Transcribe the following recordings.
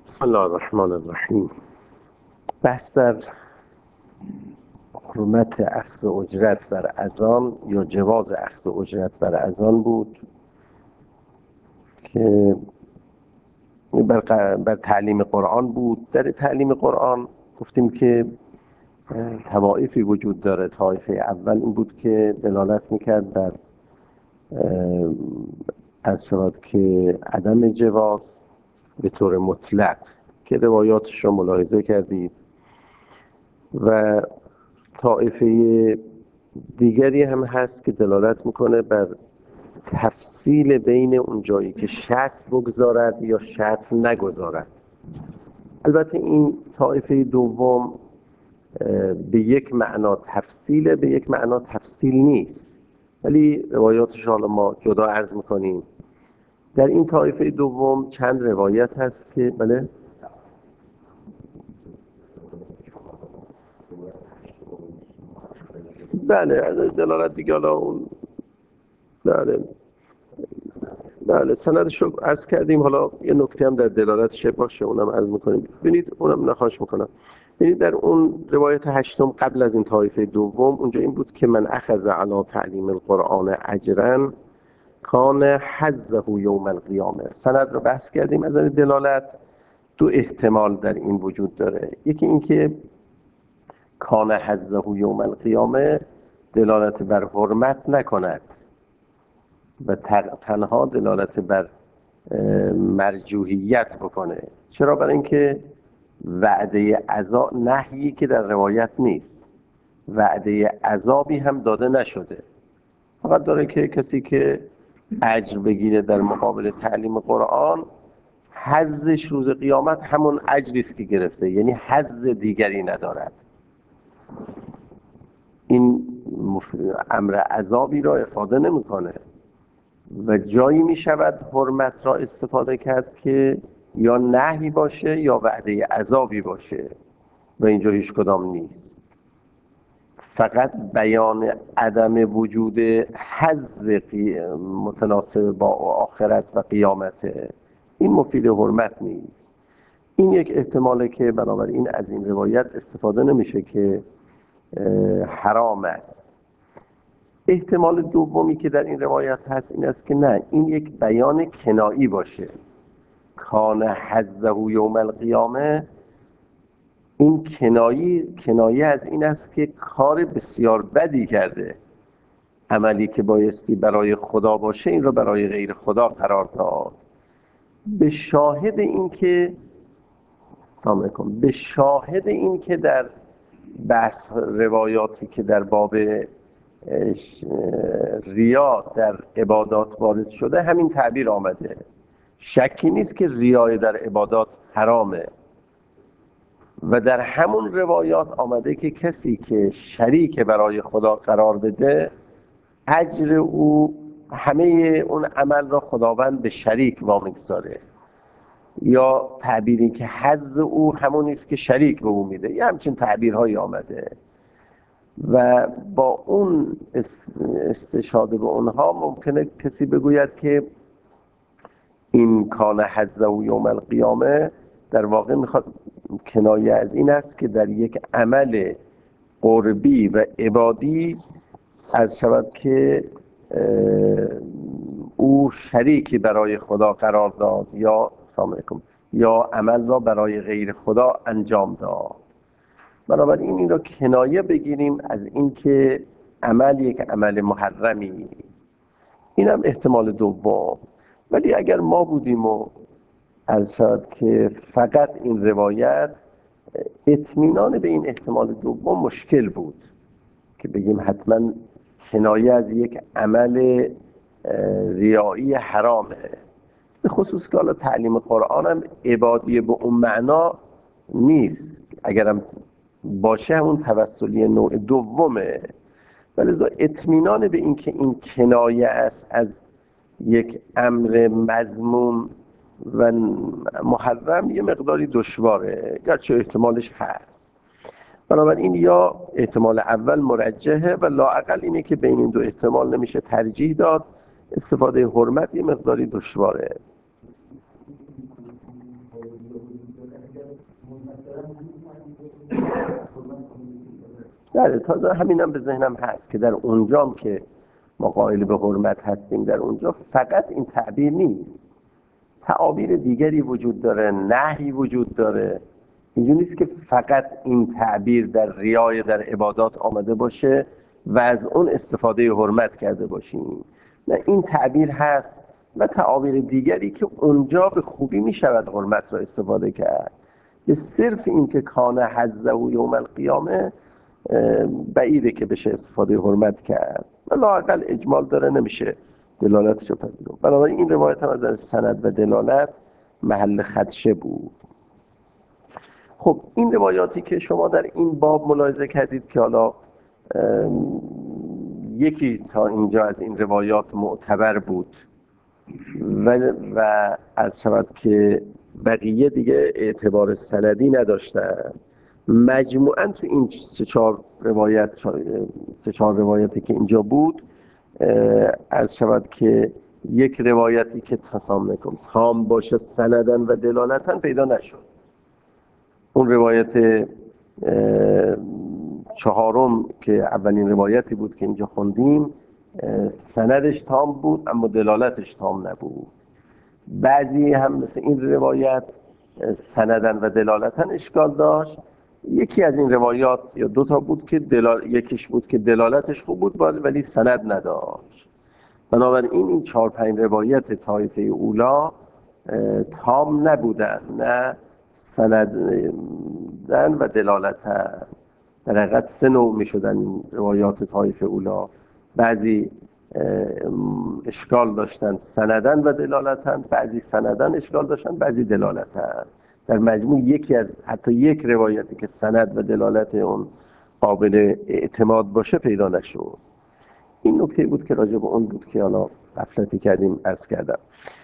بسم الله الرحمن الرحیم. بحث در حرمت اخذ اجرت بر اذان یا جواز اخذ اجرت بر اذان بود که بر تعلیم قرآن بود. در تعلیم قرآن گفتیم که طوائفی وجود داره. طایفه اول این بود که دلالت میکرد بر از شود که عدم جواز به طور مطلق که روایاتش رو ملاحظه کردید، و طایفه دیگری هم هست که دلالت میکنه بر تفصیل بین اون جایی که شرط بگذارد یا شرط نگذارد. البته این طایفه دوم به یک معنا تفصیله، به یک معنا تفصیل نیست، ولی روایاتش حالا ما جدا عرض میکنیم. در این طایفه دوم چند روایت هست که بله دلالت دیگه، حالا اون بله سندش رو عرض کردیم. حالا یه نکته هم در دلالتش باشه، اونم عرض میکنیم. ببینید اونم نخواهش میکنم. ببینید در اون روایت هشتم قبل از این طایفه دوم اونجا این بود که من اخذ علی تعلیم القرآن اجرا کان حظه یوم القیامه. سند رو بحث کردیم. از این دلالت دو احتمال در این وجود داره. یکی این که کان حظه یوم القیامه دلالت بر حرمت نکند و تنها دلالت بر مرجوحیت بکنه. چرا؟ برای اینکه وعده عذاب، نهیی که در روایت نیست، وعده عذابی هم داده نشده، فقط داره که کسی که اجر بگیره در مقابل تعلیم قرآن حظش روز قیامت همون اجری است که گرفته، یعنی حظ دیگری ندارد. این امر عذابی را افاده نمیکنه و جایی می شود حرمت را استفاده کرد که یا نهی باشه یا وعده عذابی باشه و اینجا هیچ کدام نیست. فقط بیان عدم وجود حظ متناسب با آخرت و قیامت، این مفید حرمت نیست. این یک احتماله که بنابراین از این روایت استفاده نمیشه که حرام است. احتمال دومی که در این روایت هست این است که نه، این یک بیان کنایی باشه. کان حظه یوم القیامه، این کنایه از این است که کار بسیار بدی کرده، عملی که بایستی برای خدا باشه این رو برای غیر خدا قرار داد. به شاهد این که در بحث روایاتی که در باب ریا در عبادات وارد شده همین تعبیر آمده. شکی نیست که ریای در عبادات حرامه و در همون روایات آمده که کسی که شریک برای خدا قرار بده اجر او همه اون عمل را خداوند به شریک وامیگذاره، یا تعبیری که حظ او همون است که شریک به او میده. یه همچین تعبیرهایی آمده و با اون استشهاد به اونها ممکنه کسی بگوید که این کان حظه یوم القیامه در واقع میخواد کنایه از این است که در یک عمل قربی و عبادی از شود که او شریکی برای خدا قرار داد یا عمل را برای غیر خدا انجام داد. بنابراین این را کنایه بگیریم از اینکه عمل یک عمل محرمی نیست. این هم احتمال دوم. ولی اگر ما بودیم و از شاید که فقط این روایت، اطمینان به این احتمال دوم مشکل بود که بگیم حتما کنایه از یک عمل ریایی حرامه، به خصوص که حالا تعلیم قرآن هم عبادی به اون معنا نیست، اگرم باشه همون توسلی نوع دومه. ولی اطمینان به این که این کنایه است از یک امر مذموم و محرم یه مقداری دشواره، گرچه احتمالش هست. بنابراین یا احتمال اول مرجحه و لااقل اینه که بین این دو احتمال نمیشه ترجیح داد. استفاده حرمت یه مقداری دشواره. نه، تازه همینم به ذهنم هست که در اونجام که ما قائل به حرمت هستیم، در اونجا فقط این تعبیر نیست، تعابیر دیگری وجود داره، نهی وجود داره. اینجوری نیست که فقط این تعبیر در ریای در عبادات آمده باشه و از اون استفاده حرمت کرده باشیم. نه، این تعبیر هست و تعابیر دیگری که اونجا به خوبی می شود حرمت را استفاده کرد. به صرف این که کان حظه یوم القیامه بعیده که بشه استفاده حرمت کرد و لااقل اجمال داره، نمیشه دلالتشو پذیرفت. بنابراین این روایت هم از سند و دلالت محل خدشه بود. خب این روایاتی که شما در این باب ملاحظه کردید که حالا یکی تا اینجا از این روایات معتبر بود و عرض شود که بقیه دیگه اعتبار سندی نداشتن، مجموعاً تو این سه چهار روایتی که اینجا بود عرض شود که یک روایتی که تام باشه سندن و دلالتن پیدا نشد. اون روایت چهارم که اولین روایتی بود که اینجا خوندیم، سندش تام بود اما دلالتش تام نبود. بعضی هم مثل این روایت سندن و دلالتن اشکال داشت. یکی از این روایات یا دوتا بود که یکیش بود که دلالتش خوب بود ولی سند نداشت. بنابراین این 4-5 روایت طایفه اولا تام نبودن، نه سندن و دلالتن. در حقیقت 3 نوع می شدن این روایات طایفه اولا. بعضی اشکال داشتن سندن و دلالتن، بعضی سندن اشکال داشتن، بعضی دلالتن. در مجموع یکی از حتی یک روایتی که سند و دلالت اون قابل اعتماد باشه پیدا نشد. این نکته بود که راجع به اون بود که حالا غفلتی کردیم عرض کردم.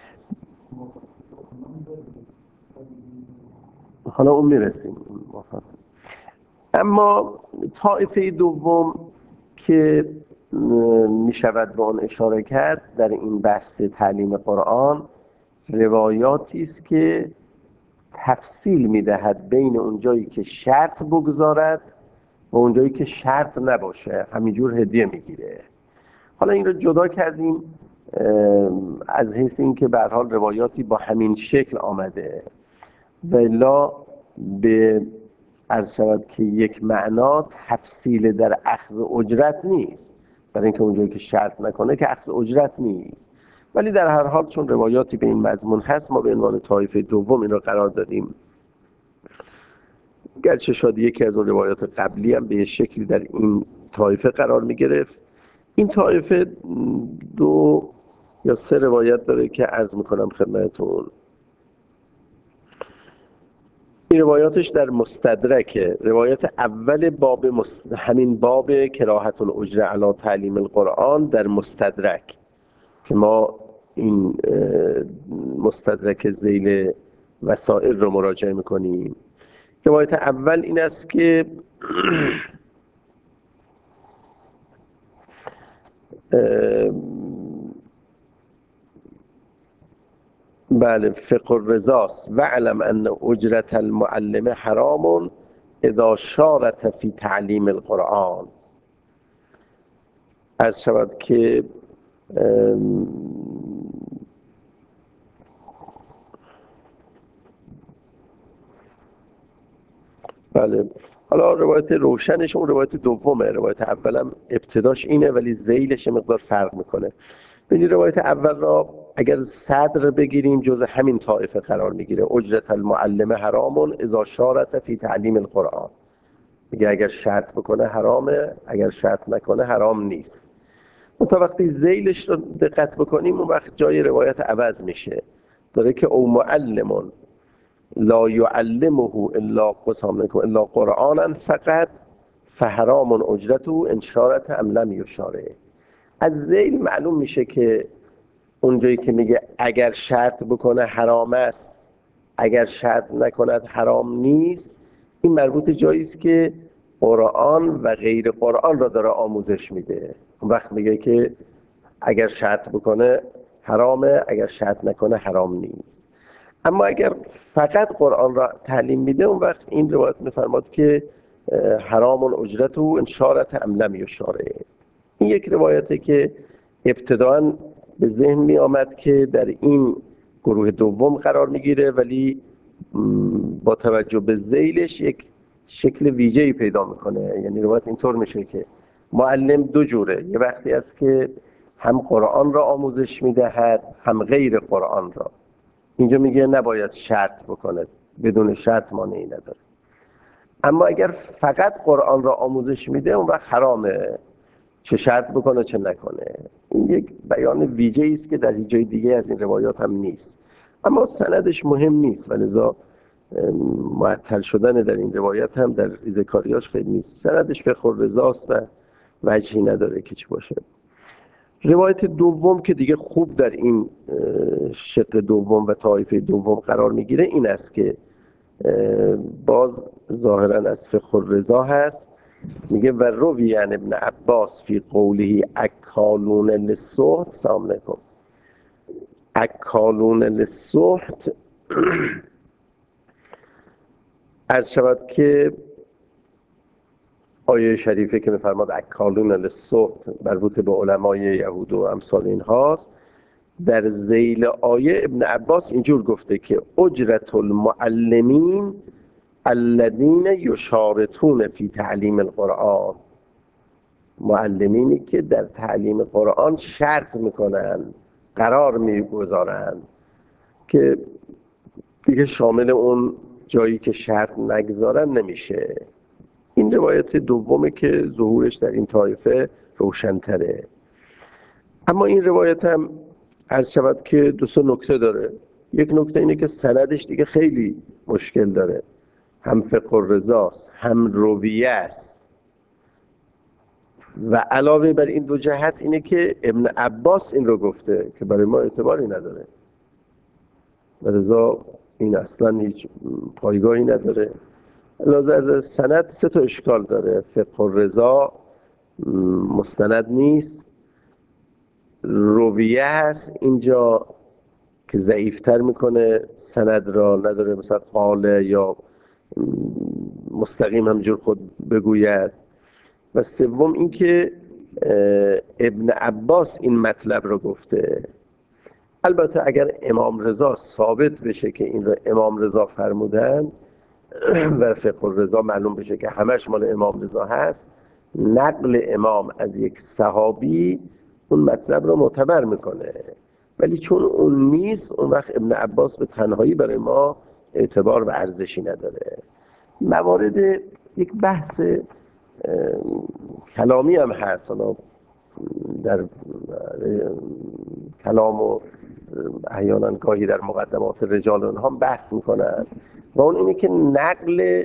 حالا اون میرسیم. اما طایفه دوم که می شود به آن اشاره کرد در این بحث تعلیم قرآن، روایاتی است که تفصیل می دهد بین اونجایی که شرط بگذارد و اونجایی که شرط نباشه، همینجور هدیه میگیره. حالا این رو جدا کردیم از حیث این که به هر حال روایاتی با همین شکل آمده و الا به عرض شود که یک معنا تفصیل در اخذ اجرت نیست، برای اینکه اونجایی که شرط نکنه که اخذ اجرت نیست. ولی در هر حال چون روایاتی به این مضمون هست ما به عنوان طایفه دوم این رو قرار دادیم، گرچه شاید یکی از اون روایات قبلی هم به شکلی در این طایفه قرار می گرفت. این طایفه 2 یا 3 روایت داره که عرض میکنم خدمتتون. این روایاتش در مستدرکه. روایت اول باب همین باب کراهت الاجر علی تعلیم القرآن در مستدرک که ما این مستدرک ذیل وسائل رو مراجعه میکنیم. روایت اول این است که بله، فقه الرضاست و علم ان اجرت المعلم حرام اذا شارت فی تعلیم القرآن. عرض شود که بله، حالا روایت روشنش اون روایت دومه. روایت اولم ابتداش اینه ولی ذیلش مقدار فرق میکنه. ببینید روایت اول را اگر صدر بگیریم جز همین طایفه قرار میگیره. اجرت المعلم حرام اذا شارت فی تعلیم القرآن، میگه اگر شرط بکنه حرامه، اگر شرط نکنه حرام نیست. تا وقتی ذیلش رو دقت بکنیم اون وقت جای روایت عوض میشه، داره که او معلمون لا يعلمه الا قرآنا فقط فحرام اجرته ان شارت ام لم یشاره. از ذیل معلوم میشه که اونجایی که میگه اگر شرط بکنه حرام است، اگر شرط نکند حرام نیست، این مربوط جایی است که قرآن و غیر قرآن را داره آموزش میده. اون وقت میگه که اگر شرط بکنه حرامه، اگر شرط نکنه حرام نیست. اما اگر فقط قرآن را تعلیم میده، اون وقت این روایت میفرماد که حرام اجرته ان شارت ام لم یشاره. این یک روایته که ابتداً به ذهن می آمد که در این گروه دوم قرار میگیره، ولی با توجه به ذیلش یک شکل ویژه‌ای پیدا میکنه. یعنی روایت اینطور میشه که معلم دو جوره، یه وقتی است که هم قرآن را آموزش میدهد هم غیر قرآن را. اینجا میگه نباید شرط بکنه، بدون شرط مانعی نداره. اما اگر فقط قرآن را آموزش میده، اون وقت حرامه چه شرط بکنه چه نکنه. این یک بیان ویژه‌ای است که در هیچ جای دیگه از این روایات هم نیست. اما سندش مهم نیست و لذا معطل شدن در این روایت هم در ریزکاریاش خیلی نیست. سندش فقه الرضاست و وجهی نداره که چی باشه. روایت دوم که دیگه خوب در این شق دوم و طایفه دوم قرار میگیره این است که باز ظاهرا از فقه الرضا هست. میگه و روی عن ابن عباس فی قوله اکالون للسحت. سلام علیکم. اکالون للسحت عرض شود که آیه شریفه که میفرماد اکالون للسحت مربوط به علمای یهود و امثال اینهاست. در ذیل آیه ابن عباس اینجور گفته که اجرت المعلمین الذین یشارطون فی تعلیم القرآن، معلمینی که در تعلیم قرآن شرط میکنن، قرار میگذارن، که دیگه شامل اون جایی که شرط نگذارن نمیشه. این روایت دومه که ظهورش در این طایفه روشن‌تره. اما این روایت هم عرض شود که دو سه نکته داره. یک نکته اینه که سندش دیگه خیلی مشکل داره، هم فقه الرضاست هم رویه است و علاوه بر این دو جهت اینه که ابن عباس این رو گفته که برای ما اعتباری نداره و لذا این اصلا هیچ پایگاهی نداره. لذا از سند سه تا اشکال داره. فقه الرضا مستند نیست، رویه هست اینجا که ضعیفتر میکنه سند را، نداره مثلا قاله یا مستقیم همجور خود بگوید. و سوم اینکه ابن عباس این مطلب رو گفته. البته اگر امام رضا ثابت بشه که این رو امام رضا فرمودن و فقه الرضا معلوم بشه که همش مال امام رضا هست، نقل امام از یک صحابی اون مطلب رو معتبر میکنه. ولی چون اون نیست، اون وقت ابن عباس به تنهایی برای ما اعتبار و ارزشی نداره. موارد یک بحث کلامی هم هست، در کلام و احیانا گاهی در مقدمات رجال اونها بحث میکنن و اون اینه که نقل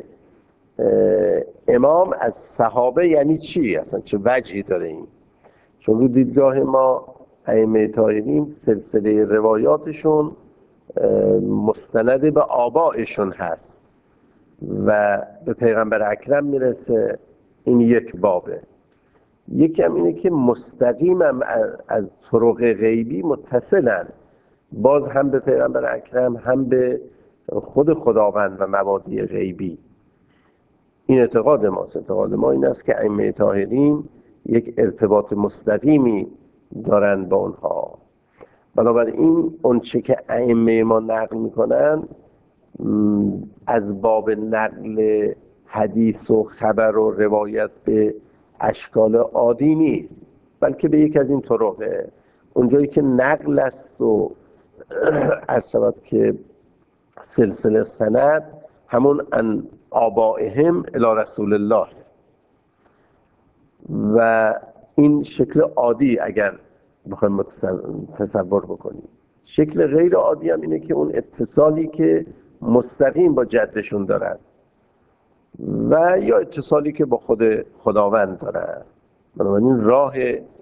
امام از صحابه یعنی چی، اصلا چه وجهی داره این. چون رو دیدگاه ما ائمه طاهرین سلسله روایاتشون مستند به آبائشون هست و به پیغمبر اکرم میرسه. این یک بابه. یکی هم اینه که مستقیم هم از طرق غیبی متصلن، باز هم به پیغمبر اکرم هم به خود خداوند و مبادی غیبی. این اعتقاد ماست. اعتقاد ما این است که ائمه طاهرین یک ارتباط مستقیمی دارن با اونها. بنابراین اون چه که ائمه ما نقل میکنن از باب نقل حدیث و خبر و روایت به اشکال عادی نیست، بلکه به یک از این طرقه. اونجایی که نقل است و عرض شود که سلسله سند همون ان آبائهم الی رسول الله و این شکل عادی اگر بخوایم تصور بکنیم. شکل غیر عادی هم اینه که اون اتصالی که مستقیم با جدشون دارن و یا اتصالی که با خود خداوند دارن. بنابراین راه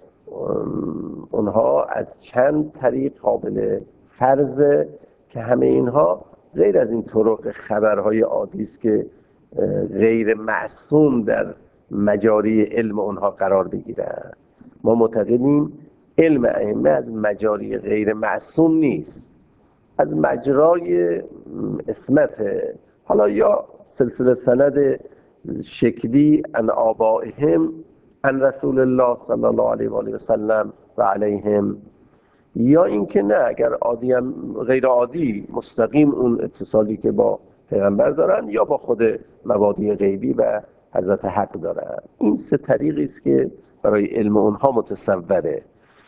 اونها از چند طریق قابل فرضه که همه اینها غیر از این طرق خبرهای عادی است که غیر معصوم در مجاری علم اونها قرار بگیرن. ما معتقدیم علم ائمه از مجاری غیر معصوم نیست، از مجرای اسمت، حالا یا سلسله سند شکلی عن آبائهم عن رسول الله صلی الله علیه و آله و سلم و علیهم، یا اینکه نه، اگر عادی هم غیر عادی مستقیم اون اتصالی که با پیغمبر دارن یا با خود مبادی غیبی و حضرت حق دارن. این سه طریقی است که برای علم اونها متصوره.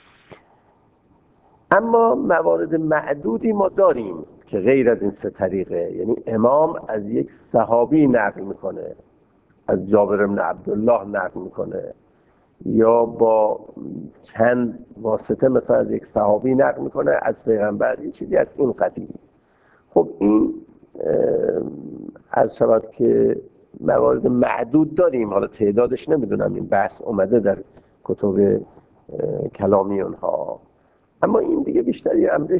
اما موارد معدودی ما داریم که غیر از این سه طریقه، یعنی امام از یک صحابی نقل میکنه، از جابر بن عبدالله نقل میکنه، یا با چند واسطه مثلا از یک صحابی نقل میکنه از پیغمبر، یه چیزی از این قبیل. خب این عرض شود که موارد معدود داریم، حالا تعدادش نمیدونم، این بحث اومده در کتب کلامی اونها. اما این دیگه بیشتر یه امر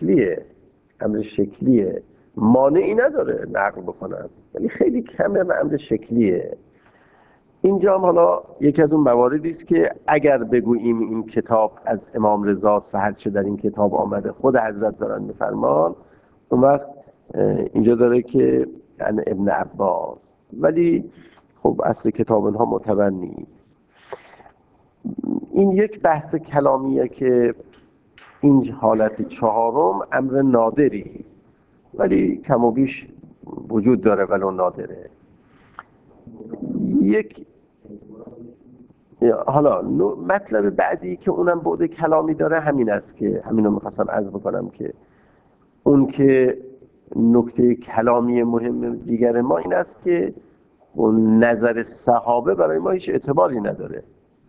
شکلیه، مانعی نداره نقل بکنن، ولی خیلی کمه و امر شکلیه. اینجا هم حالا یکی از اون مواردی است که اگر بگوییم این کتاب از امام رضاست و هر چه در این کتاب آمده خود حضرت دارن میفرمان، اون وقت اینجا داره که یعنی ابن عباس، ولی خب اصل کتاب اینها معتبر نیست. این یک بحث کلامیه که این حالت چهارم امر نادری است، ولی کم و بیش وجود داره ولو نادره. یک حالا مطلب بعدی که اونم بعد کلامی داره همین است که همینو میخواستم عرض بکنم که اون که نکته کلامی مهم دیگر ما این است که اون نظر صحابه برای ما هیچ اعتباری نداره.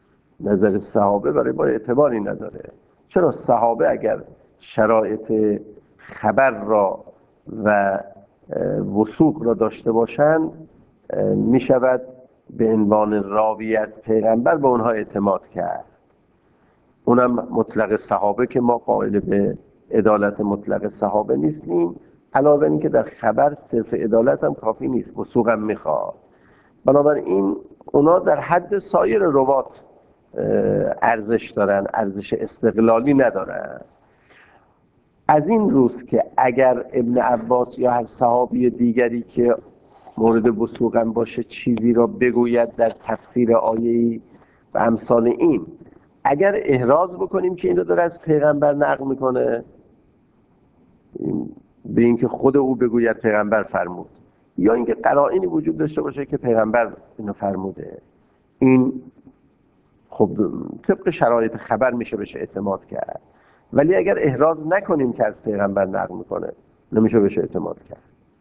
چرا؟ صحابه اگر شرایط خبر را و وثوق را داشته باشند می شود به عنوان راوی از پیغمبر به اونها اعتماد کرد. اونم مطلق صحابه که ما قائل به عدالت مطلق صحابه نیستیم، علاوه این که در خبر صرف عدالت هم کافی نیست، وثوق هم میخواد. بنابراین اونا در حد سایر روات ارزش دارن، ارزش استقلالی ندارن. از این روز که اگر ابن عباس یا هر صحابی دیگری که مورد وثوق هم باشه چیزی را بگوید در تفسیر آیه‌ای و امثال این، اگر احراز بکنیم که این رو داره از پیغمبر نقل میکنه، به اینکه خود او بگوید پیغمبر فرمود، یا اینکه قرائنی وجود داشته باشه که پیغمبر اینو فرموده، این خب طبق شرایط خبر میشه بهش اعتماد کرد. ولی اگر احراز نکنیم که از پیغمبر نقل میکنه، نمیشه بهش اعتماد کرد.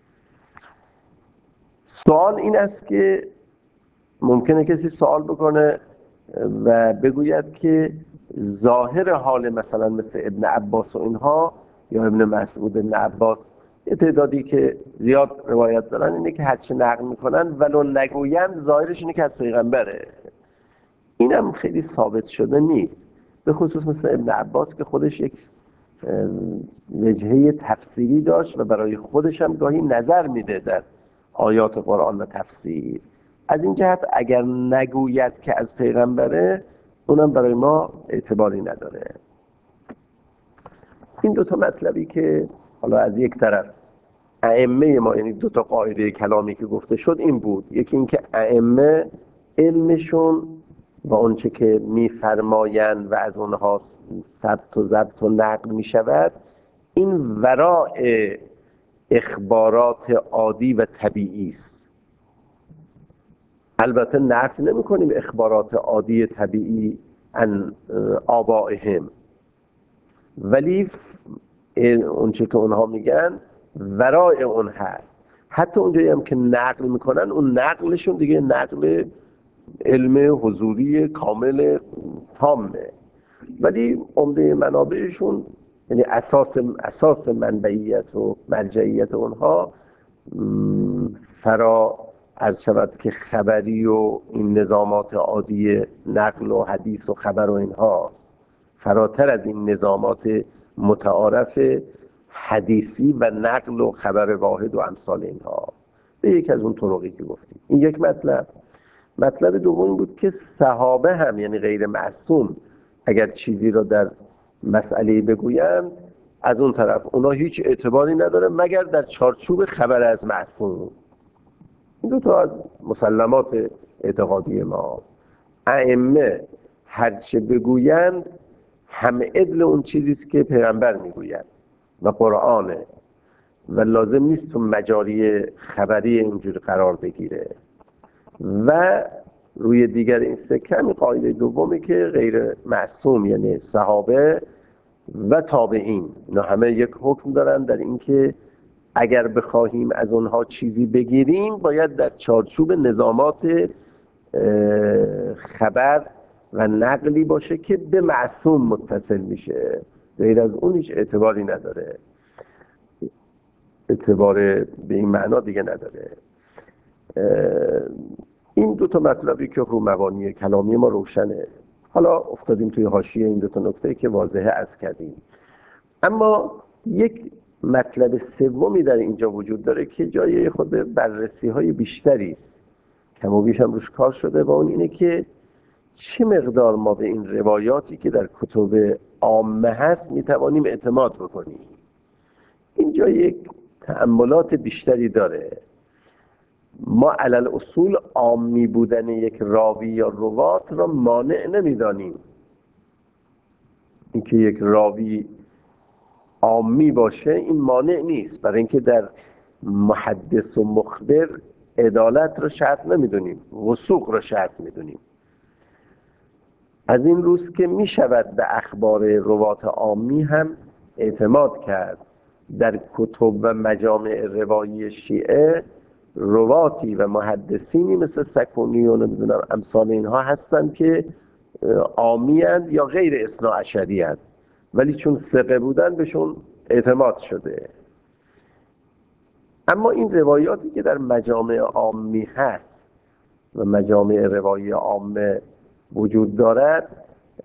سوال این است که ممکنه کسی سوال بکنه و بگوید که ظاهر حال مثلا مثل ابن عباس و اینها یا ابن مسعود ابن عباس، یه تعدادی که زیاد روایت دارن، اینه که هرچی نقل میکنن ولو نگویند ظاهرش اینه که از پیغمبره. اینم خیلی ثابت شده نیست، به خصوص مثل ابن عباس که خودش یک وجهه تفسیری داشت و برای خودش هم گاهی نظر میده در آیات قرآن و تفسیر. از این جهت اگر نگوید که از پیغمبره، اونم برای ما اعتباری نداره. این دوتا مطلبی که حالا از یک طرف ائمه ما، یعنی دوتا قاعده کلامی که گفته شد این بود، یکی این که ائمه علمشون و اونچه که میفرمایند و از اونها ثبت و ضبط و نقل میشود، این وراء اخبارات عادی و طبیعی است. البته نفی نمی کنیم اخبارات عادی طبیعی عن آبائهم، ولی اونچه که اونها میگن ورای اون هست. حتی اونجایی هم که نقل میکنن، اون نقلشون دیگه نقل علم حضوری کامل تامه، ولی عمده منابعشون، یعنی اساس منبعیت و مرجعیت اونها فرا عرض شود که خبری و این نظامات عادی نقل و حدیث و خبر و اینهاست، فراتر از این نظامات متعارف حدیثی و نقل و خبر واحد و امثال اینها. به یک از اون طرقی که گفتیم. این یک مطلب دوم بود که صحابه هم، یعنی غیر معصوم، اگر چیزی را در مسئله بگویند، از اون طرف اونا هیچ اعتباری نداره مگر در چارچوب خبر از معصوم. این دو تا از مسلمات اعتقادی ما. ائمه هرچه بگویند همه عدل اون چیزیست که پیغمبر میگوید و قرآنه و لازم نیست تو مجاری خبری اینجوری قرار بگیره. و روی دیگر این سکه همین قاعده دومی که غیر معصوم یعنی صحابه و تابعین اینا همه یک حکم دارن در اینکه اگر بخواهیم از اونها چیزی بگیریم باید در چارچوب نظامات خبر و نقلی باشه که به معصوم متصل میشه، غیر از اون هیچ اعتباری نداره، اعتبار به این معنا دیگه نداره. این دو تا مطلبی که رو مبانی کلامی ما روشنه. حالا افتادیم توی حاشیه این دو تا نکته که واضحه عرض کردیم. اما یک مطلب سومی در اینجا وجود داره که جای خود بررسی های بیشتری است، کم و بیش هم روش کار شده، و اون اینه که چه مقدار ما به این روایاتی که در کتب عامه هست میتوانیم اعتماد بکنیم. اینجا یک تأملات بیشتری داره. ما علل اصول عامی بودن یک راوی یا روات را مانع نمیدانیم. اینکه یک راوی عامی باشه این مانع نیست، برای اینکه در محدث و مخبر عدالت را شرط نمیدونیم، وثوق را شرط میدونیم. از این روز که می شود به اخبار روات عامی هم اعتماد کرد. در کتب و مجامع روایی شیعه رواتی و محدثینی مثل سکونی و نمیدونم امثال اینها هستند که عامی اند یا غیر اثنا عشری اند، ولی چون ثقه بودن بهشون اعتماد شده. اما این روایاتی که در مجامع عامی هست و مجامع روایی عامه وجود دارد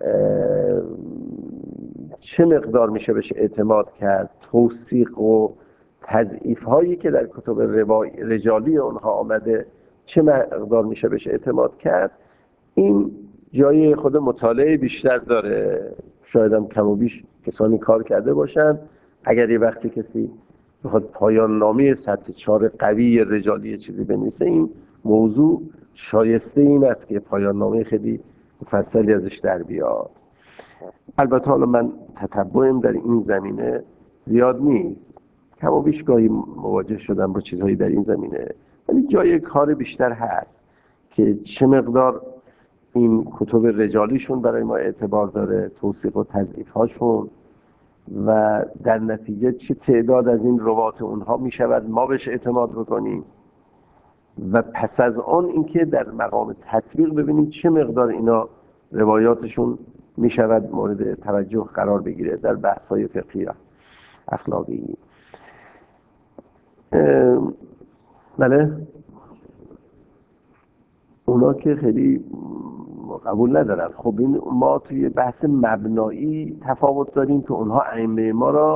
چه مقدار میشه بهش اعتماد کرد؟ توثیق و تضعیف هایی که در کتب رجالی اونها آمده چه مقدار میشه بهش اعتماد کرد؟ این جای خود مطالعه بیشتر داره. شاید هم کم و بیش کسانی کار کرده باشن. اگر یه وقتی کسی بخواد پایان نامه سطح 4 قوی رجالی چیزی بنویسه، این موضوع شایسته این است که پایان نامه خیلی مفصلی ازش در بیاد. البته حالا من تتبعم در این زمینه زیاد نیست، کم و بیش گاهی مواجه شدم با چیزهایی در این زمینه، ولی جای کار بیشتر هست که چه مقدار این کتب رجالیشون برای ما اعتبار داره، توثیق و تضعیف هاشون، و در نتیجه چه تعداد از این روات اونها میشود ما بهش اعتماد بکنیم، و پس از آن اینکه در مقام تطبیق ببینیم چه مقدار اینا روایاتشون میشود مورد توجه قرار بگیره در بحث‌های فقهی اخلاقی. بله، اونا که خیلی قبول ندارن. خب این ما توی بحث مبنایی تفاوت داریم که اونها ائمه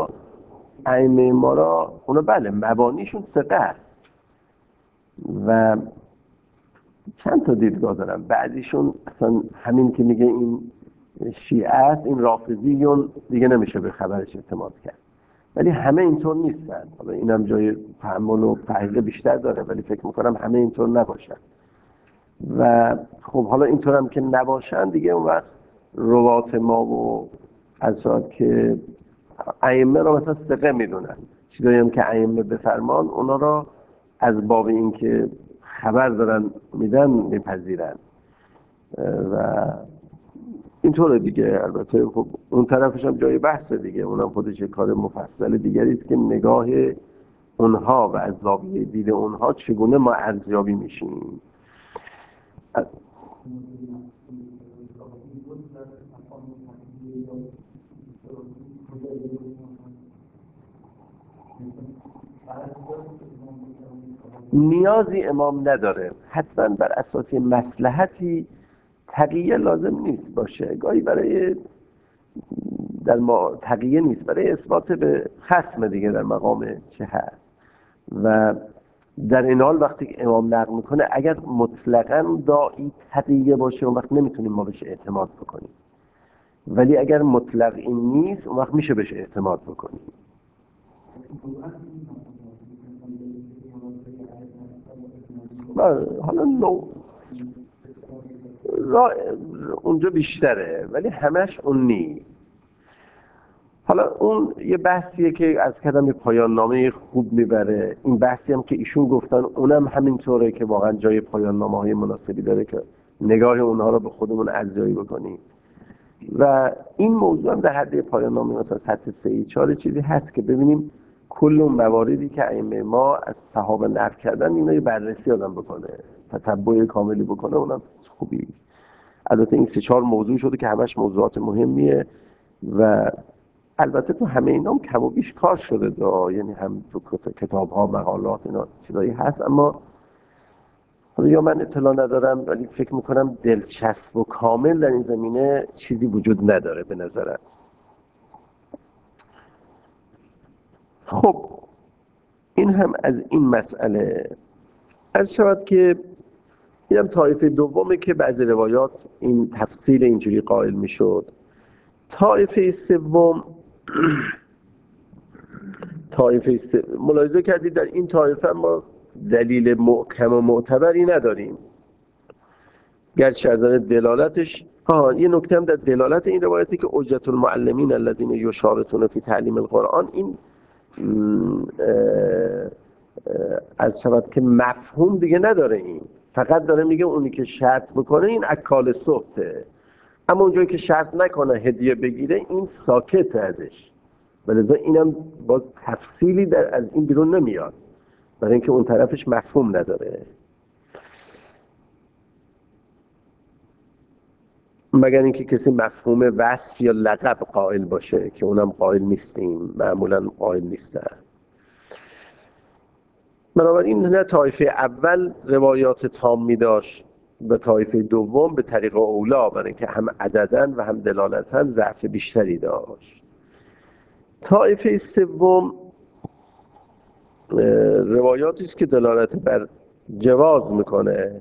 ما را اونا بله مبانیشون ثقه است و چند تا دیدگاه دارن. بعضیشون اصلا همین که میگه این شیعه است، این رافضیون، دیگه نمیشه به خبرش اعتماد کرد. ولی همه اینطور نیستن. حالا اینم جای تأمل و تحقیق بیشتر داره، ولی فکر میکنم همه اینطور نباشن. و خب حالا اینطور هم که نباشن دیگه اون وقت روات ما و افراد که ائمه را مثلا ثقه میدونن، چیزایی هم که ائمه بفرمان اونا را از باب این که خبر دارن میدن میپذیرن و اینطوره دیگه. البته خب اون طرفش هم جای بحثه دیگه، اونم خودش یک کار مفصل دیگری است که نگاه اونها و از زاویه دید اونها چگونه ما ارزیابی میشیم. نیازی امام نداره، حتما بر اساس مصلحتی تقیه لازم نیست باشه. گاهی برای تقیه نیست، برای اثبات به خصم دیگه در مقام چه هست. و در این حال وقتی که امام نقل میکنه اگر مطلقاً داعی تقیه باشه اون وقت نمیتونیم ما بهش اعتماد بکنیم. ولی اگر مطلق این نیست اون وقت میشه بهش اعتماد بکنیم. حالا اونجا بیشتره ولی همش اون نیست. حالا اون یه بحثیه که از کردم یه پایان نامه خوب میبره. این بحثی هم که ایشون گفتن اونم همینطوره که واقعا جای پایان نامه های مناسبی داره که نگاه اونها رو به خودمون ارزیابی بکنیم. و این موضوع هم در حد پایان نامه مثلا سطح 3-4 چیزی هست که ببینیم کل اون مواردی که ائمه ما از صحابه نقل کردن اینا یه بررسی آدم بکنه، تتبع کاملی بکنه، اونم خوبی است. البته این 3-4 موضوع شده که همش موضوعات مهمیه و البته تو همه اینا هم کم و بیش کار شده یعنی هم تو کتاب ها مقالات اینا چیزایی هست، اما یا من اطلاع ندارم ولی فکر میکنم دلچسب و کامل در این زمینه چیزی وجود نداره به نظرم. خب این هم از این مسئله. از شود که اینم طایفه دومه که بعضی روایات این تفصیل اینجوری قائل میشد. طایفه سوم ملاحظه کردید در این طایفه ما دلیل محکم و معتبری نداریم، گرچه از نظر دلالتش یه نکته هم در دلالت این روایتی که حجت المعلمین الذین یشارطون فی تعلیم القرآن، این از شود که مفهوم دیگه نداره، این فقط داره میگه اونی که شرط بکنه این اکال سخته، اما اونجایی که شرط نکنه هدیه بگیره این ساکت ازش. ولذا اینم باز تفصیلی از این بیرون نمیاد برای اینکه اون طرفش مفهوم نداره، مگر اینکه کسی مفهوم وصف یا لقب قائل باشه که اونم قائل نیستیم، معمولا قائل نیستن. بنابراین نه طایفه اول روایات تامی داشت و طایفه دوم به طریق اولا برای اینکه هم عددن و هم دلالتن ضعف بیشتری داشت. طایفه سوم روایاتی است که دلالت بر جواز میکنه.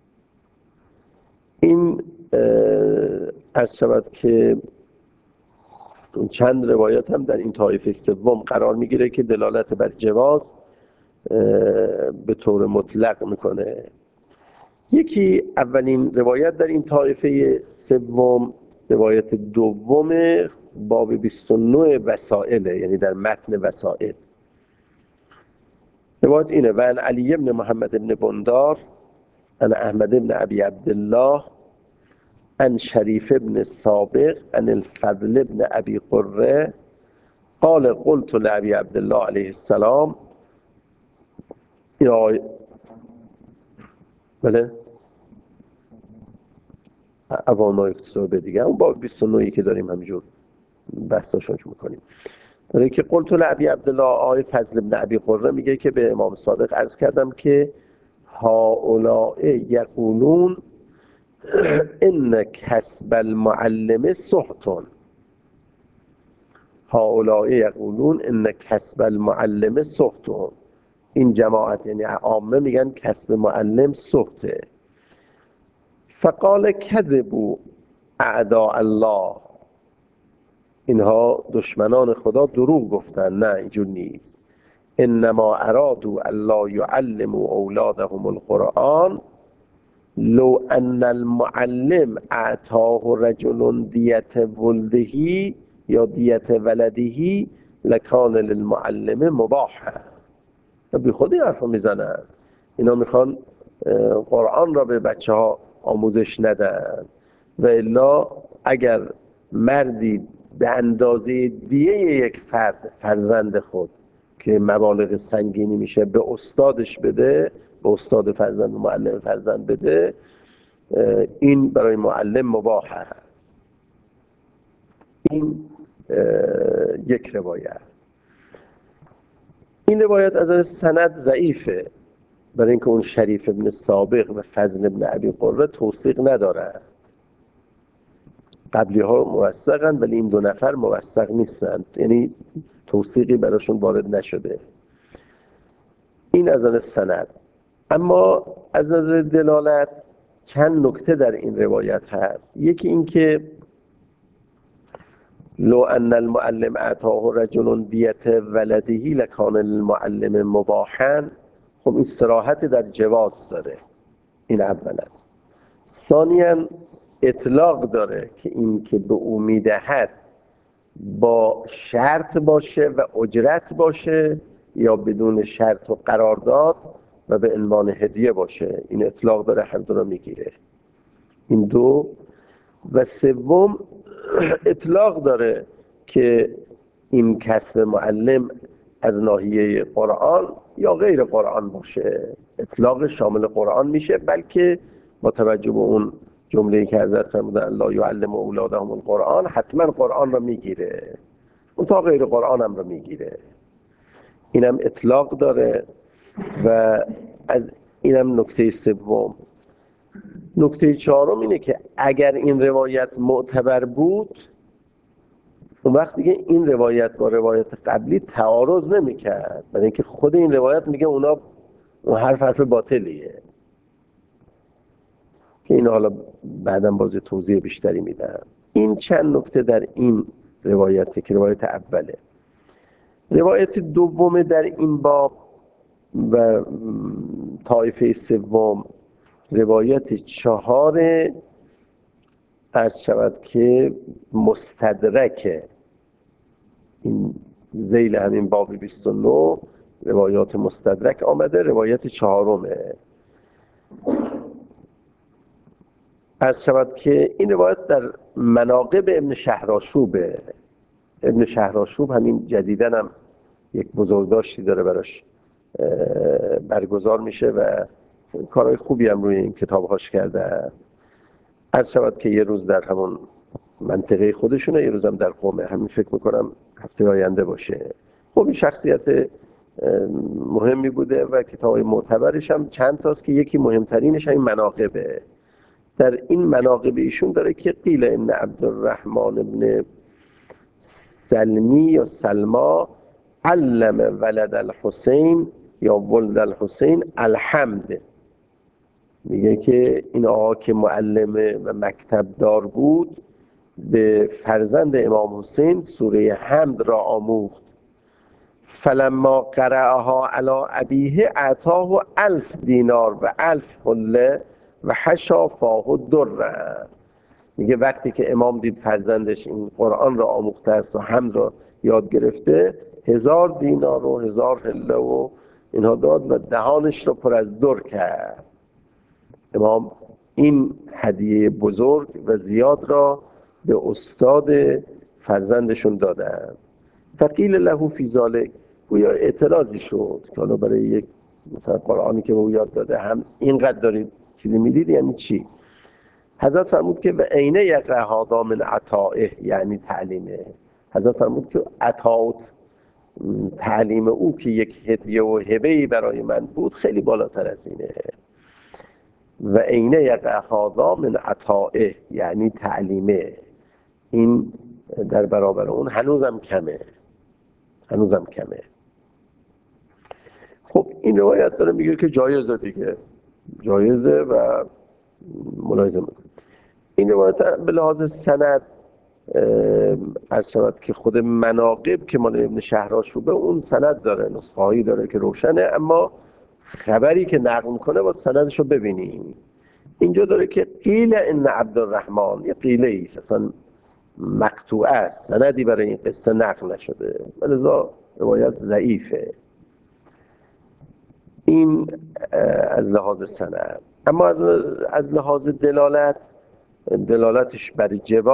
این عرض شود که چند روایات هم در این طایفه سوم قرار میگیره که دلالت بر جواز به طور مطلق میکنه. یکی اولین روایت در این طایفه سوم روایت دوم باب 29 وسائله، یعنی در متن وسائل. روایت اینه: و عن علی بن محمد بن بندار عن احمد بن ابی عبدالله عن شریف بن سابق عن الفضل بن ابی قره قال قلت لابی عبدالله علیه السلام یا بله اوامر اکتساب دیگه، اون باب 29 که داریم همینجور بحثاشون میکنیم. داره که قلت لابی عبدالله، آقای فضل بن ابی قره میگه که به امام صادق عرض کردم که هؤلاء یقولون ان کسب المعلم سحت. هؤلاء یقولون ان کسب المعلم سحت. این جماعت یعنی عامه میگن کسب معلم سحته. فقال کذبوا اعداء الله، اینها دشمنان خدا دروغ گفتن، نه اینجور نیست. انما ارادوا الا يعلموا اولادهم القرآن لو ان المعلم اعطاه رجل دیت ولده یا دیت ولده لکان للمعلم مباحا. بی خود این حرف رو میزنن، اینا میخوان قرآن را به بچه ها آموزش ندن و الا اگر مردی به اندازه دیه یک فرزند خود که مبالغ سنگینی میشه به استادش بده، به استاد فرزند و معلم فرزند بده، این برای معلم مباح است. این یک روایت. این روایت از نظر سند ضعیفه برای اینکه اون شریف ابن سابق و فضل ابن ابی قره توثیق ندارن. قبلی ها موثقن ولی این دو نفر موثق نیستن، یعنی توثیقی براشون وارد نشده. این از نظر سند. اما از نظر دلالت چند نکته در این روایت هست. یکی این که لو ان المعلم اعطاه رجل دیت ولده لکان المعلم مباحا. خب این صراحت در جواز داره، این اولا. ثانیا اطلاق داره که این که به او میدهد با شرط باشه و اجرت باشه یا بدون شرط و قرارداد و به عنوان هدیه باشه. این اطلاق داره، هر دو رو میگیره. این دو. و سوم اطلاق داره که این کسب معلم از ناحیه قرآن یا غیر قرآن باشه. اطلاق شامل قرآن میشه، بلکه با توجه به اون جمله‌ای که حضرت فرمودن لا یعلم اولادهم القرآن، حتما قرآن رو میگیره، اون تا غیر قرآن هم رو میگیره. اینم اطلاق داره. و از اینم نکته سوم. نکته چهارم اینه که اگر این روایت معتبر بود، اون وقت دیگه این روایت با روایت قبلی تعارض نمی‌کرد، برای اینکه خود این روایت میگه اون حرف باطلیه، که این حالا بعداً باز توضیح بیشتری میدم. این چند نکته در این روایته که روایت اوله. روایت دوم در این باب و طایفه سوم روایت 4 عرض شود که مستدرکه. این ذیل همین باب 29 روایات مستدرک آمده، روایت 4. عرض شود که این روایت در مناقب ابن شهرآشوبه. ابن شهرآشوب همین جدیدن هم یک بزرگداشتی داره براش برگزار میشه و کارهای خوبی هم روی این کتابهاش کرده. عرض شود که یه روز در همون منطقه خودشونه، یه روز هم در قومه، همین فکر میکنم هفته آینده باشه. خب این شخصیت مهمی بوده و کتابای معتبرش هم چند تاست که یکی مهمترینش همین مناقبه. در این مناقب ایشون داره که قیل ان عبدالرحمن ابن سلمی یا سلما علم ولد الحسین یا ولد الحسین الحمد. میگه که این آقا که معلم و مکتب دار بود به فرزند امام حسین سوره حمد را آموخت. فلما قرأها علی ابیه اعطاه 1000 دینار و 1000 حله و حشا فاه در. میگه وقتی که امام دید فرزندش این قرآن را آموخته است و حمد را یاد گرفته، 1000 دینار و 1000 حله و اینها داد و دهانش را پر از در کرد. امام این هدیه بزرگ و زیاد را به استاد فرزندشون دادن. فقیل له فی ذلک، گویا اعتراضی شد که حالا برای یک مثلا قرآنی که به او یاد داده هم اینقدر دارید چیزی میدید، یعنی چی؟ حضرت فرمود که و عین یقع هذا من عطائه، یعنی تعلیمه. حضرت فرمود که عطا تعلیم او که یک هدیه و هبه‌ای برای من بود خیلی بالاتر از اینه. و عین یقع هذا من عطائه یعنی تعلیمه، این در برابر اون هنوزم کمه، هنوزم کمه. خب این روایت داره میگه که جایزه دیگه، جایزه و ملاحظه میکنه. این روایت به لحاظ سند عرض شود که خود مناقب که مال ابن شهرآشوبه اون سند داره، نسخه هایی داره که روشنه، اما خبری که نقل میکنه با سندش رو ببینیم. اینجا داره که قیل ان عبدالرحمن، یه قیله ایست اصلا مقطوعه است، سندی برای این قصه نقل نشده، ولذا روایت ضعیفه. این از لحاظ سند. اما از لحاظ دلالتش بر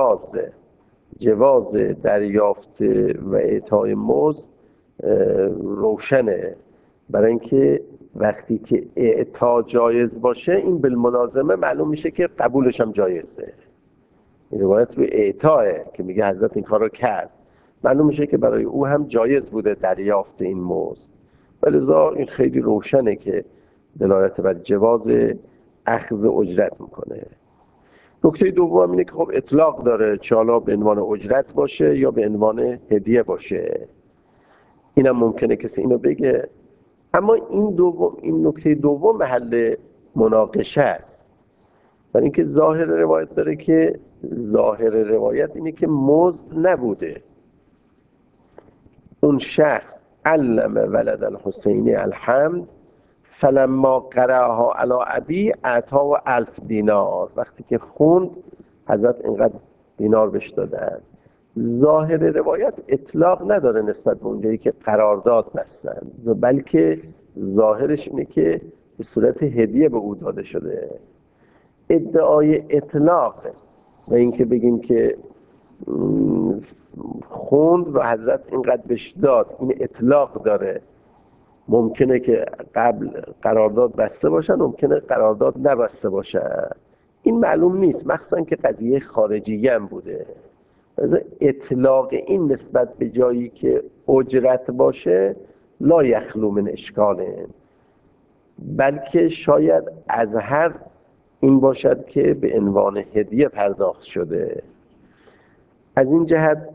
جواز دریافت و اعطای مزد روشنه، برای اینکه وقتی که اعطا جایز باشه این بالملازمه معلوم میشه که قبولش هم جایزه. این روایت روی اعطاه که میگه حضرت این کار رو کرد، معلوم میشه که برای او هم جایز بوده دریافت این مزد، ولذا این خیلی روشنه که دلالت بر جواز اخذ اجرت میکنه. نکته دوم اینه که خب اطلاق داره، چه حالا به عنوان اجرت باشه یا به عنوان هدیه باشه، اینم ممکنه کسی اینو بگه. اما این نکته دوم محل مناقشه است، برای اینکه ظاهر روایت داره که ظاهر روایت اینه که مزد نبوده. اون شخص علم ولد الحسین الحمد فلما قرأها علی ابی اعطاه 1000 دینار. وقتی که خوند حضرت اینقدر دینار بهش دادن. ظاهر روایت اطلاق نداره نسبت به اونجایی که قرارداد بستن، بلکه ظاهرش اینه که به صورت هدیه به او داده شده. ادعای اطلاق و اینکه بگیم که خوند و حضرت اینقدر بهش داد، این اطلاق داره. ممکنه که قبل قرارداد بسته باشن، ممکنه قرارداد نبسته باشن، این معلوم نیست، مخصوصا که قضیه خارجیه هم بوده. اطلاق این نسبت به جایی که اجرت باشه لا یخلو من اشکاله، بلکه شاید از هر این باشد که به عنوان هدیه پرداخت شده. از این جهت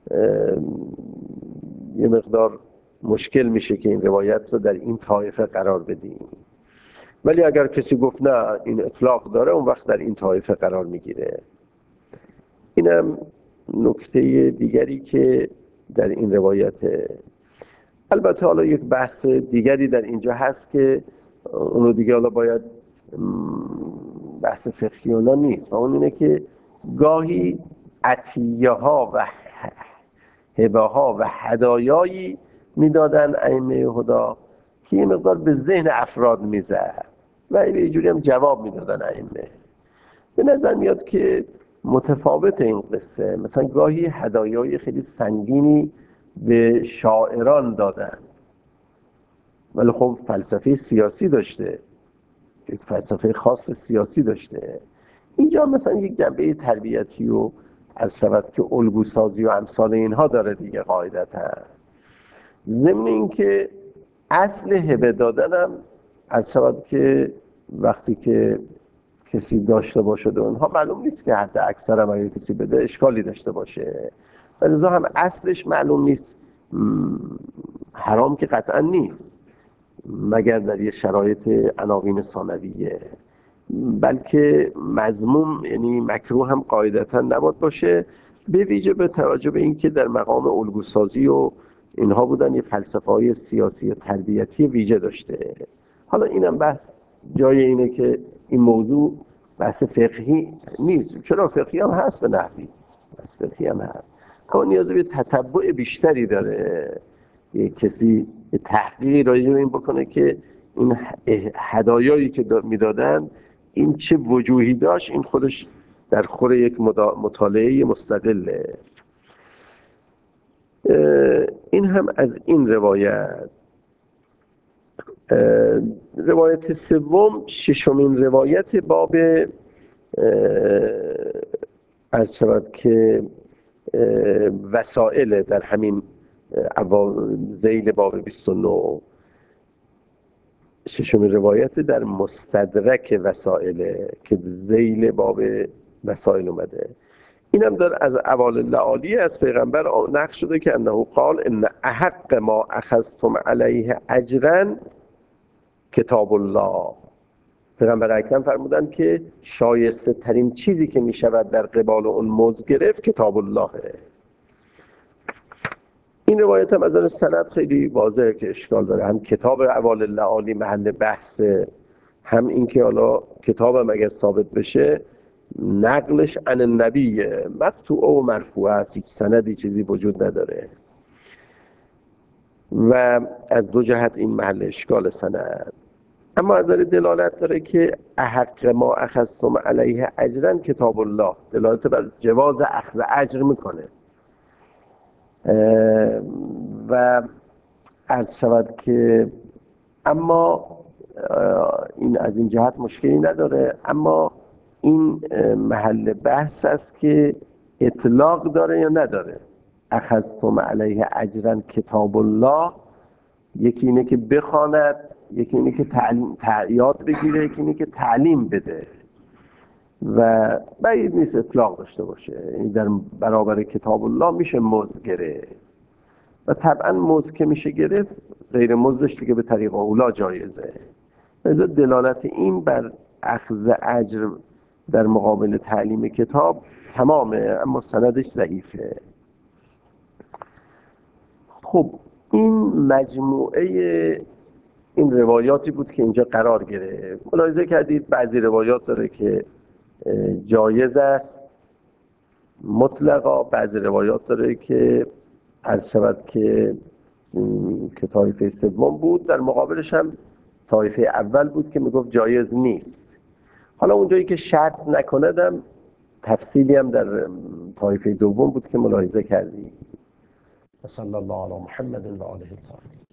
یه مقدار مشکل میشه که این روایت رو در این طایفه قرار بدیم، ولی اگر کسی گفت نه این اطلاق داره، اون وقت در این طایفه قرار میگیره. اینم نکته دیگری که در این روایت. البته حالا یک بحث دیگری در اینجا هست که اونو دیگه حالا باید بحث فقهی اونا نیست، و اون اینه که گاهی عطیه ها و هبه ها و هدایایی میدادن ائمه هدا که یه مقدار به ذهن افراد میزد و اینجوری هم جواب میدادن ائمه. به نظر میاد که متفاوت این قصه. مثلا گاهی هدایای خیلی سنگینی به شاعران دادن، ولی خب فلسفه سیاسی داشته، یک فلسفه خاص سیاسی داشته. اینجا مثلا یک جنبه تربیتی و عرض شود که الگوسازی و امثال اینها داره دیگه قاعدتا. ضمن اینکه اصل هبه دادنم عرض شود که وقتی که کسی داشته باشه و اونها معلوم نیست که حتی اکثر هم اگه کسی بده اشکالی داشته باشه، و لذا هم اصلش معلوم نیست، حرام که قطعا نیست مگر در یه شرایط عناوین ثانویه، بلکه مذموم یعنی مکروه هم قاعدتا نباید باشه، به ویژه به توجه به اینکه در مقام الگوسازی و اینها بودن، یه فلسفه های سیاسی و تربیتی ویژه داشته. حالا اینم بحث جای اینه که این موضوع بحث فقهی نیست، چرا فقهی هم هست، به نحوی بحث فقهی هم هست، اما نیاز به تتبع بیشتری داره. یه کسی تحقیقی راجع به این بکنه که این هدایایی که میدادن این چه وجوهی داشت، این خودش در خور یک مطالعه مستقله. این هم از این روایت. روایت سوم، ششمین روایت باب عرض شود که وسائل در همین ذیل باب 29. ششمین روایت در مستدرک وسائل که ذیل باب وسائل اومده. اینم در از اقوال لعالی از پیغمبر نقل شده که انه قال ان احق ما اخذتم علیه اجرا کتاب الله. پیغمبر اکرم فرمودن که شایسته ترین چیزی که می شود در قبال اون مزد گرفت کتاب اللهه. این روایت هم از نظر سند خیلی واضحه که اشکال داره، هم کتاب اقوال لعالی محل بحثه، هم این که حالا کتابم اگر ثابت بشه نقلش عن النبی مقطوع و مرفوع است، هیچ سندی چیزی وجود نداره و از دو جهت این محل اشکال سند. اما از نظر دلالت داره که احق ما اخذتم علیه اجرا کتاب الله، دلالت بر جواز اخذ اجر میکنه و عرض شود که اما این از این جهت مشکلی نداره، اما این محل بحث است که اطلاق داره یا نداره. اخذتم علیه اجرا کتاب الله، یکی اینه که بخواند، یکی اینه که یاد بگیره، یکی اینه که تعلیم بده و بعید نیست اطلاق داشته باشه. این در برابر کتاب الله میشه مزد گرفت و طبعا مزد که میشه گرفت غیر مزدش دیگه به طریق اولا جایزه. لذا دلالت این بر اخذ اجر در مقابل تعلیم کتاب تمامه اما سندش ضعیفه. خب این مجموعه این روایاتی بود که اینجا قرار گرفت. ملاحظه کردید بعضی روایات داره که جایز است مطلقا، بعضی روایات داره که عرض شود که طایفه سوم بود، در مقابلش هم طایفه اول بود که میگفت جایز نیست. حالا اونجایی که شرط نکندم تفصیلی هم در طایفه دوم بود که ملاحظه کردید. صلی الله علی محمد و آله الطاهرین.